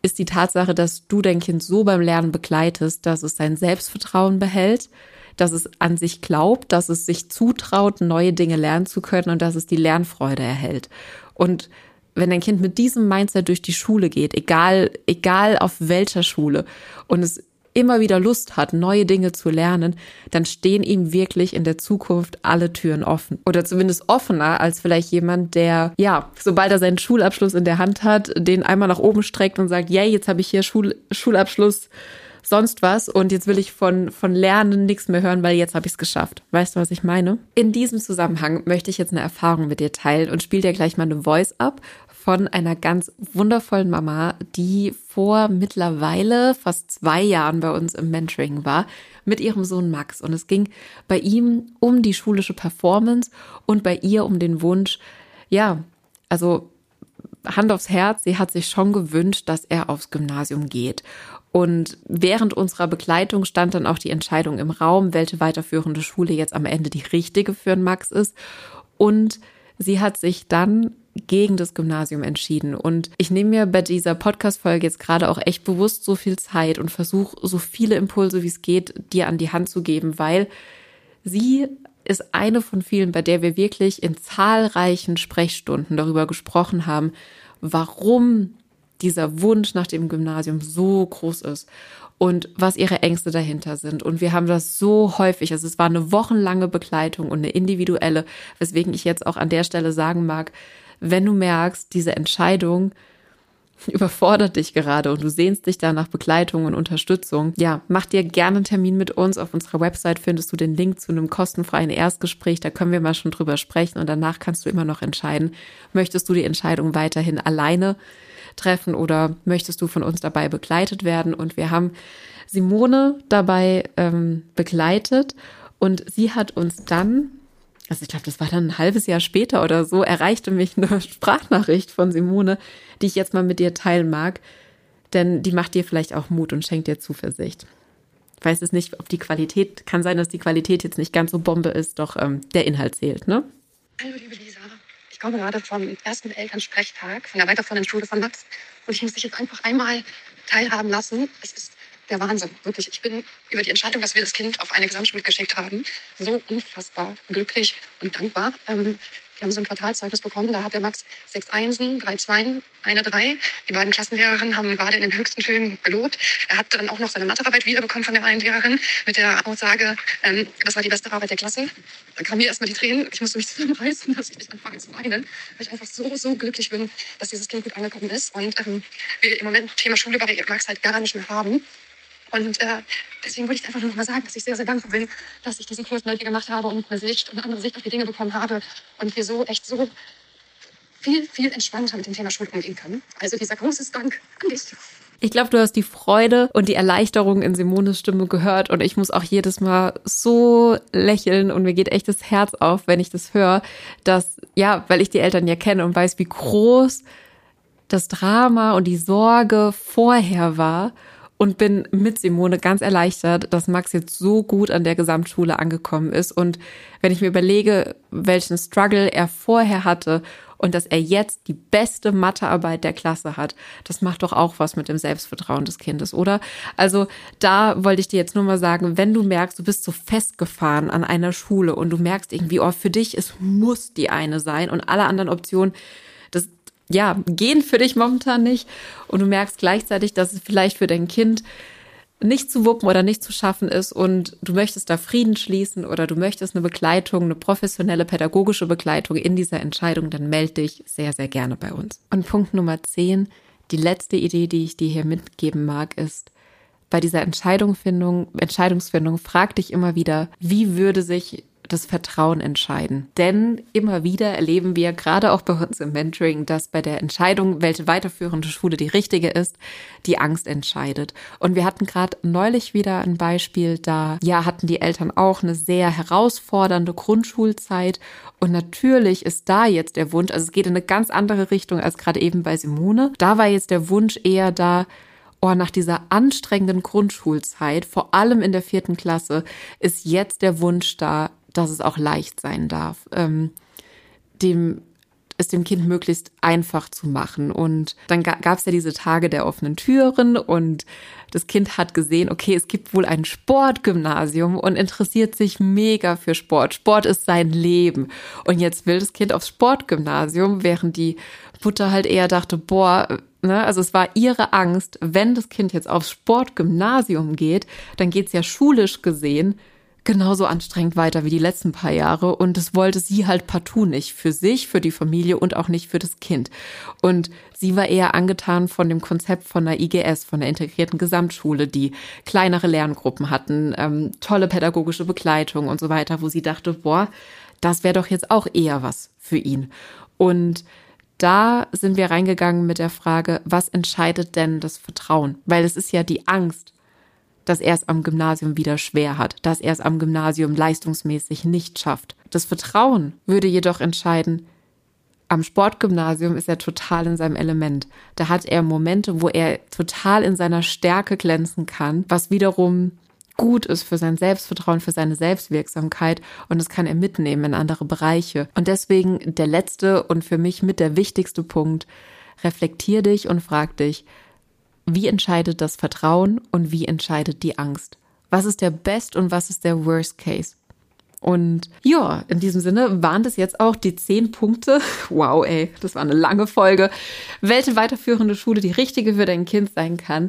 Speaker 1: ist die Tatsache, dass du dein Kind so beim Lernen begleitest, dass es sein Selbstvertrauen behält, dass es an sich glaubt, dass es sich zutraut, neue Dinge lernen zu können und dass es die Lernfreude erhält. Und wenn dein Kind mit diesem Mindset durch die Schule geht, egal auf welcher Schule, und es immer wieder Lust hat, neue Dinge zu lernen, dann stehen ihm wirklich in der Zukunft alle Türen offen. Oder zumindest offener als vielleicht jemand, der, ja, sobald er seinen Schulabschluss in der Hand hat, den einmal nach oben streckt und sagt, yay, jetzt habe ich hier Schulabschluss, sonst was, und jetzt will ich von Lernen nichts mehr hören, weil jetzt habe ich es geschafft. Weißt du, was ich meine? In diesem Zusammenhang möchte ich jetzt eine Erfahrung mit dir teilen und spiele dir gleich mal eine Voice ab von einer ganz wundervollen Mama, die vor mittlerweile fast 2 Jahren bei uns im Mentoring war, mit ihrem Sohn Max. Und es ging bei ihm um die schulische Performance und bei ihr um den Wunsch, ja, also Hand aufs Herz, sie hat sich schon gewünscht, dass er aufs Gymnasium geht. Und während unserer Begleitung stand dann auch die Entscheidung im Raum, welche weiterführende Schule jetzt am Ende die richtige für den Max ist. Und sie hat sich dann gegen das Gymnasium entschieden. Und ich nehme mir bei dieser Podcast-Folge jetzt gerade auch echt bewusst so viel Zeit und versuche, so viele Impulse, wie es geht, dir an die Hand zu geben, weil sie ist eine von vielen, bei der wir wirklich in zahlreichen Sprechstunden darüber gesprochen haben, warum dieser Wunsch nach dem Gymnasium so groß ist und was ihre Ängste dahinter sind. Und wir haben das so häufig, also es war eine wochenlange Begleitung und eine individuelle, weswegen ich jetzt auch an der Stelle sagen mag, wenn du merkst, diese Entscheidung überfordert dich gerade und du sehnst dich da nach Begleitung und Unterstützung, ja, mach dir gerne einen Termin mit uns. Auf unserer Website findest du den Link zu einem kostenfreien Erstgespräch, da können wir mal schon drüber sprechen und danach kannst du immer noch entscheiden, möchtest du die Entscheidung weiterhin alleine treffen oder möchtest du von uns dabei begleitet werden? Und wir haben Simone dabei begleitet und sie hat uns dann, also ich glaube, das war dann ein halbes Jahr später oder so, erreichte mich eine Sprachnachricht von Simone, die ich jetzt mal mit dir teilen mag, denn die macht dir vielleicht auch Mut und schenkt dir Zuversicht. Ich weiß es nicht, ob die Qualität, kann sein, dass die Qualität jetzt nicht ganz so Bombe ist, doch der Inhalt zählt, ne?
Speaker 2: Hallo liebe Lisa, ich komme gerade vom ersten Elternsprechtag von der weiterführenden Schule von Max und ich muss dich jetzt einfach einmal teilhaben lassen. Es ist der Wahnsinn, wirklich. Ich bin über die Entscheidung, dass wir das Kind auf eine Gesamtschule geschickt haben, so unfassbar glücklich und dankbar. Wir haben so ein Quartalszeugnis bekommen, da hat der Max 6 Einsen, 3 Zweien, eine 3. Die beiden Klassenlehrerinnen haben gerade in den höchsten Tönen gelobt. Er hat dann auch noch seine Mathearbeit wiederbekommen von der einen Lehrerin mit der Aussage, das war die beste Arbeit der Klasse. Da kamen mir erstmal die Tränen. Ich musste mich zusammenreißen, dass ich nicht anfange zu weinen, weil ich einfach so glücklich bin, dass dieses Kind gut angekommen ist. Und wir im Moment Thema Schule bei Max halt gar nicht mehr haben. Und deswegen wollte ich einfach nur noch mal sagen, dass ich sehr, sehr dankbar bin, dass ich diesen Kurs mit dir gemacht habe und eine Sicht und eine andere Sicht auf die Dinge bekommen habe und wir so echt so viel entspannter mit dem Thema Schule umgehen können. Also dieser große Dank an dich.
Speaker 1: Ich glaube, du hast die Freude und die Erleichterung in Simones Stimme gehört und ich muss auch jedes Mal so lächeln und mir geht echt das Herz auf, wenn ich das höre, dass, ja, weil ich die Eltern ja kenne und weiß, wie groß das Drama und die Sorge vorher war. Und bin mit Simone ganz erleichtert, dass Max jetzt so gut an der Gesamtschule angekommen ist. Und wenn ich mir überlege, welchen Struggle er vorher hatte und dass er jetzt die beste Mathearbeit der Klasse hat, das macht doch auch was mit dem Selbstvertrauen des Kindes, oder? Also da wollte ich dir jetzt nur mal sagen, wenn du merkst, du bist so festgefahren an einer Schule und du merkst irgendwie, oh, für dich, es muss die eine sein und alle anderen Optionen, das ja, gehen für dich momentan nicht und du merkst gleichzeitig, dass es vielleicht für dein Kind nicht zu wuppen oder nicht zu schaffen ist und du möchtest da Frieden schließen oder du möchtest eine Begleitung, eine professionelle pädagogische Begleitung in dieser Entscheidung, dann melde dich sehr, sehr gerne bei uns. Und Punkt Nummer 10, die letzte Idee, die ich dir hier mitgeben mag, ist, bei dieser Entscheidungsfindung frag dich immer wieder, wie würde sich das Vertrauen entscheiden. Denn immer wieder erleben wir, gerade auch bei uns im Mentoring, dass bei der Entscheidung, welche weiterführende Schule die richtige ist, die Angst entscheidet. Und wir hatten gerade neulich wieder ein Beispiel, da hatten die Eltern auch eine sehr herausfordernde Grundschulzeit. Und natürlich ist da jetzt der Wunsch, also es geht in eine ganz andere Richtung als gerade eben bei Simone. Da war jetzt der Wunsch eher da, nach dieser anstrengenden Grundschulzeit, vor allem in der 4. Klasse, ist jetzt der Wunsch da, dass es auch leicht sein darf. Dem es dem Kind möglichst einfach zu machen. Und dann gab es ja diese Tage der offenen Türen und das Kind hat gesehen, okay, es gibt wohl ein Sportgymnasium und interessiert sich mega für Sport. Sport ist sein Leben. Und jetzt will das Kind aufs Sportgymnasium, während die Mutter halt eher dachte, also es war ihre Angst, wenn das Kind jetzt aufs Sportgymnasium geht, dann geht's ja schulisch gesehen genauso anstrengend weiter wie die letzten paar Jahre. Und das wollte sie halt partout nicht. Für sich, für die Familie und auch nicht für das Kind. Und sie war eher angetan von dem Konzept von der IGS, von der integrierten Gesamtschule, die kleinere Lerngruppen hatten, tolle pädagogische Begleitung und so weiter, wo sie dachte, das wäre doch jetzt auch eher was für ihn. Und da sind wir reingegangen mit der Frage, was entscheidet denn das Vertrauen? Weil es ist ja die Angst, dass er es am Gymnasium wieder schwer hat, dass er es am Gymnasium leistungsmäßig nicht schafft. Das Vertrauen würde jedoch entscheiden, am Sportgymnasium ist er total in seinem Element. Da hat er Momente, wo er total in seiner Stärke glänzen kann, was wiederum gut ist für sein Selbstvertrauen, für seine Selbstwirksamkeit und das kann er mitnehmen in andere Bereiche. Und deswegen der letzte und für mich mit der wichtigste Punkt, reflektier dich und frag dich, wie entscheidet das Vertrauen und wie entscheidet die Angst? Was ist der Best und was ist der Worst Case? Und ja, in diesem Sinne waren das jetzt auch die 10 Punkte. Wow, das war eine lange Folge. Welche weiterführende Schule die richtige für dein Kind sein kann.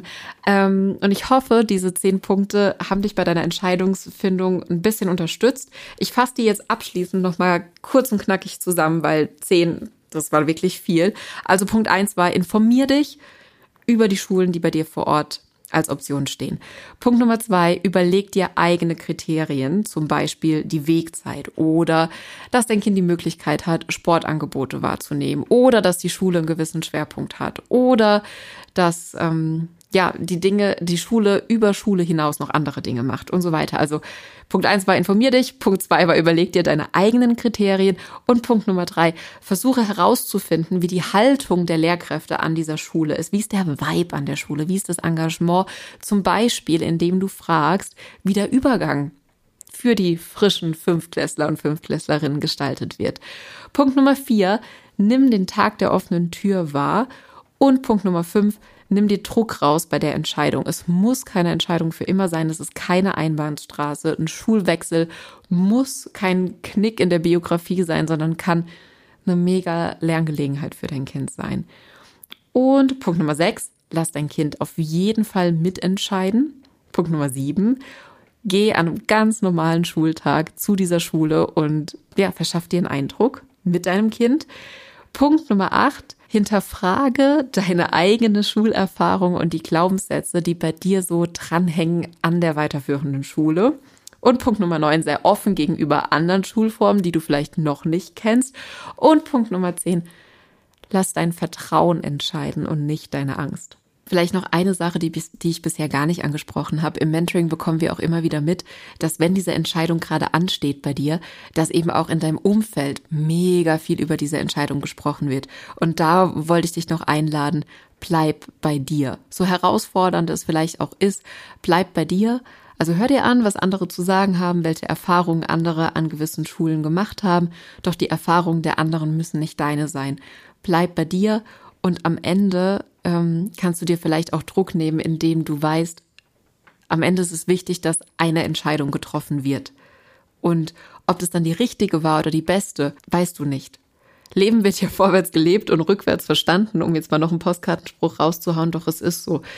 Speaker 1: Und ich hoffe, diese 10 Punkte haben dich bei deiner Entscheidungsfindung ein bisschen unterstützt. Ich fasse die jetzt abschließend nochmal kurz und knackig zusammen, weil 10, das war wirklich viel. Also Punkt 1 war, informier dich über die Schulen, die bei dir vor Ort als Option stehen. Punkt Nummer 2, überleg dir eigene Kriterien, zum Beispiel die Wegzeit oder dass dein Kind die Möglichkeit hat, Sportangebote wahrzunehmen oder dass die Schule einen gewissen Schwerpunkt hat oder dass die Schule über Schule hinaus noch andere Dinge macht und so weiter. Also Punkt 1 war, informier dich. Punkt 2 war, überleg dir deine eigenen Kriterien. Und Punkt Nummer 3, versuche herauszufinden, wie die Haltung der Lehrkräfte an dieser Schule ist. Wie ist der Vibe an der Schule? Wie ist das Engagement? Zum Beispiel, indem du fragst, wie der Übergang für die frischen 5-Klässler und 5-Klässlerinnen gestaltet wird. Punkt Nummer 4, nimm den Tag der offenen Tür wahr. Und Punkt Nummer 5, nimm dir Druck raus bei der Entscheidung. Es muss keine Entscheidung für immer sein. Es ist keine Einbahnstraße. Ein Schulwechsel muss kein Knick in der Biografie sein, sondern kann eine mega Lerngelegenheit für dein Kind sein. Und Punkt Nummer 6, lass dein Kind auf jeden Fall mitentscheiden. Punkt Nummer 7, geh an einem ganz normalen Schultag zu dieser Schule und verschaff dir einen Eindruck mit deinem Kind. Punkt Nummer 8, hinterfrage deine eigene Schulerfahrung und die Glaubenssätze, die bei dir so dranhängen an der weiterführenden Schule. Und Punkt Nummer 9, sei offen gegenüber anderen Schulformen, die du vielleicht noch nicht kennst. Und Punkt Nummer 10, lass dein Vertrauen entscheiden und nicht deine Angst. Vielleicht noch eine Sache, die ich bisher gar nicht angesprochen habe. Im Mentoring bekommen wir auch immer wieder mit, dass wenn diese Entscheidung gerade ansteht bei dir, dass eben auch in deinem Umfeld mega viel über diese Entscheidung gesprochen wird. Und da wollte ich dich noch einladen, bleib bei dir. So herausfordernd es vielleicht auch ist, bleib bei dir. Also hör dir an, was andere zu sagen haben, welche Erfahrungen andere an gewissen Schulen gemacht haben. Doch die Erfahrungen der anderen müssen nicht deine sein. Bleib bei dir und am Ende kannst du dir vielleicht auch Druck nehmen, indem du weißt, am Ende ist es wichtig, dass eine Entscheidung getroffen wird. Und ob das dann die richtige war oder die beste, weißt du nicht. Leben wird ja vorwärts gelebt und rückwärts verstanden, um jetzt mal noch einen Postkartenspruch rauszuhauen, doch es ist so.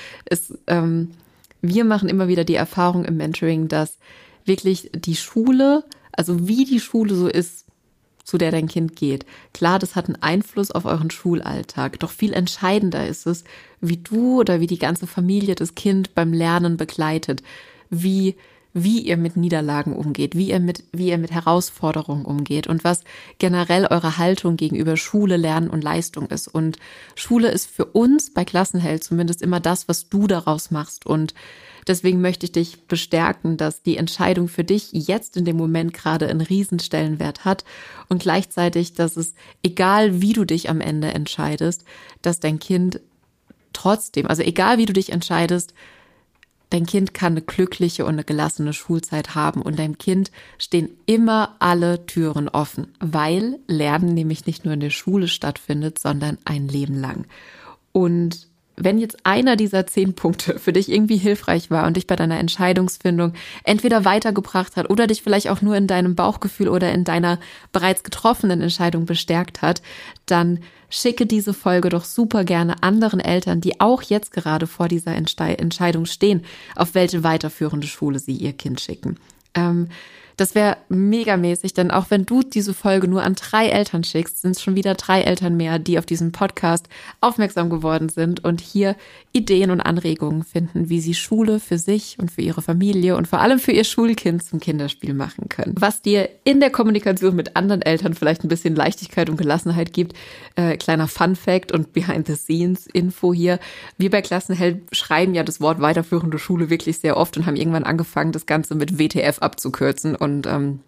Speaker 1: Wir machen immer wieder die Erfahrung im Mentoring, dass wirklich die Schule, also wie die Schule so ist, zu der dein Kind geht. Klar, das hat einen Einfluss auf euren Schulalltag. Doch viel entscheidender ist es, wie du oder wie die ganze Familie das Kind beim Lernen begleitet, wie ihr mit Niederlagen umgeht, wie ihr mit Herausforderungen umgeht und was generell eure Haltung gegenüber Schule, Lernen und Leistung ist. Und Schule ist für uns bei Klassenheld zumindest immer das, was du daraus machst. Und deswegen möchte ich dich bestärken, dass die Entscheidung für dich jetzt in dem Moment gerade einen Riesenstellenwert hat und gleichzeitig, dass es, egal wie du dich am Ende entscheidest, dass dein Kind trotzdem, also egal wie du dich entscheidest, dein Kind kann eine glückliche und eine gelassene Schulzeit haben und deinem Kind stehen immer alle Türen offen, weil Lernen nämlich nicht nur in der Schule stattfindet, sondern ein Leben lang. Und wenn jetzt einer dieser 10 Punkte für dich irgendwie hilfreich war und dich bei deiner Entscheidungsfindung entweder weitergebracht hat oder dich vielleicht auch nur in deinem Bauchgefühl oder in deiner bereits getroffenen Entscheidung bestärkt hat, dann schicke diese Folge doch super gerne anderen Eltern, die auch jetzt gerade vor dieser Entscheidung stehen, auf welche weiterführende Schule sie ihr Kind schicken. Das wäre megamäßig, denn auch wenn du diese Folge nur an 3 Eltern schickst, sind es schon wieder 3 Eltern mehr, die auf diesen Podcast aufmerksam geworden sind und hier Ideen und Anregungen finden, wie sie Schule für sich und für ihre Familie und vor allem für ihr Schulkind zum Kinderspiel machen können. Was dir in der Kommunikation mit anderen Eltern vielleicht ein bisschen Leichtigkeit und Gelassenheit gibt. Kleiner Fun-Fact und Behind-the-Scenes-Info hier. Wir bei Klassenheld schreiben ja das Wort weiterführende Schule wirklich sehr oft und haben irgendwann angefangen, das Ganze mit WTF abzukürzen. Und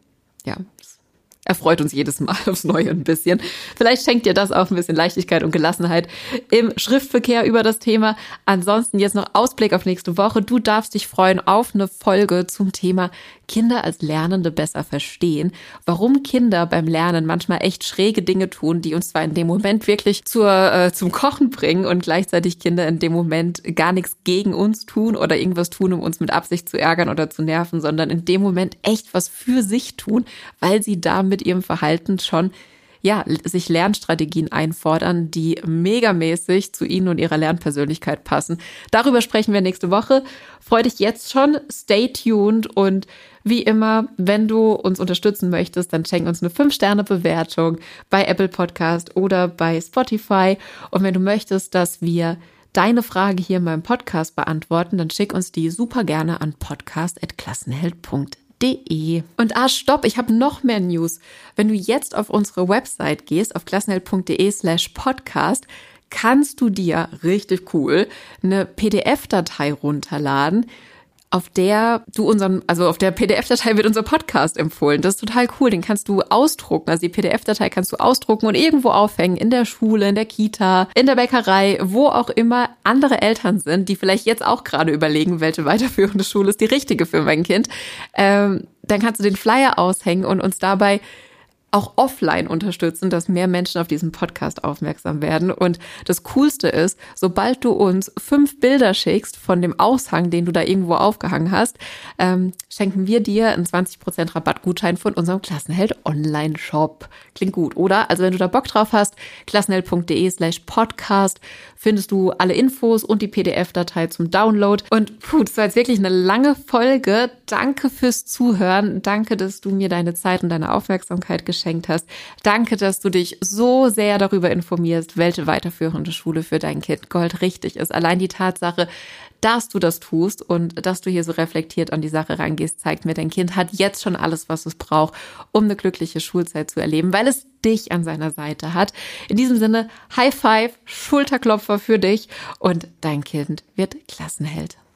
Speaker 1: erfreut uns jedes Mal aufs Neue ein bisschen. Vielleicht schenkt dir das auch ein bisschen Leichtigkeit und Gelassenheit im Schriftverkehr über das Thema. Ansonsten jetzt noch Ausblick auf nächste Woche. Du darfst dich freuen auf eine Folge zum Thema Kinder als Lernende besser verstehen. Warum Kinder beim Lernen manchmal echt schräge Dinge tun, die uns zwar in dem Moment wirklich zum Kochen bringen und gleichzeitig Kinder in dem Moment gar nichts gegen uns tun oder irgendwas tun, um uns mit Absicht zu ärgern oder zu nerven, sondern in dem Moment echt was für sich tun, weil sie da mit ihrem Verhalten schon sich Lernstrategien einfordern, die megamäßig zu ihnen und ihrer Lernpersönlichkeit passen. Darüber sprechen wir nächste Woche. Freu dich jetzt schon, stay tuned und wie immer, wenn du uns unterstützen möchtest, dann schenk uns eine 5-Sterne-Bewertung bei Apple Podcast oder bei Spotify. Und wenn du möchtest, dass wir deine Frage hier in meinem Podcast beantworten, dann schick uns die super gerne an podcast@klassenheld.de. Und stopp, ich habe noch mehr News. Wenn du jetzt auf unsere Website gehst, auf klassenheld.de/podcast, kannst du dir richtig cool eine PDF-Datei runterladen, auf der PDF-Datei wird unser Podcast empfohlen. Das ist total cool. Den kannst du ausdrucken. Also die PDF-Datei kannst du ausdrucken und irgendwo aufhängen. In der Schule, in der Kita, in der Bäckerei, wo auch immer andere Eltern sind, die vielleicht jetzt auch gerade überlegen, welche weiterführende Schule ist die richtige für mein Kind. Dann kannst du den Flyer aushängen und uns dabei auch offline unterstützen, dass mehr Menschen auf diesen Podcast aufmerksam werden. Und das Coolste ist, sobald du uns 5 Bilder schickst von dem Aushang, den du da irgendwo aufgehangen hast, schenken wir dir einen 20% Rabattgutschein von unserem Klassenheld Online-Shop. Klingt gut, oder? Also wenn du da Bock drauf hast, klassenheld.de/podcast findest du alle Infos und die PDF-Datei zum Download. Und das war jetzt wirklich eine lange Folge. Danke fürs Zuhören. Danke, dass du mir deine Zeit und deine Aufmerksamkeit geschenkt hast. Danke, dass du dich so sehr darüber informierst, welche weiterführende Schule für dein Kind goldrichtig ist. Allein die Tatsache, dass du das tust und dass du hier so reflektiert an die Sache rangehst, zeigt mir, dein Kind hat jetzt schon alles, was es braucht, um eine glückliche Schulzeit zu erleben, weil es dich an seiner Seite hat. In diesem Sinne, High Five, Schulterklopfer für dich und dein Kind wird Klassenheld.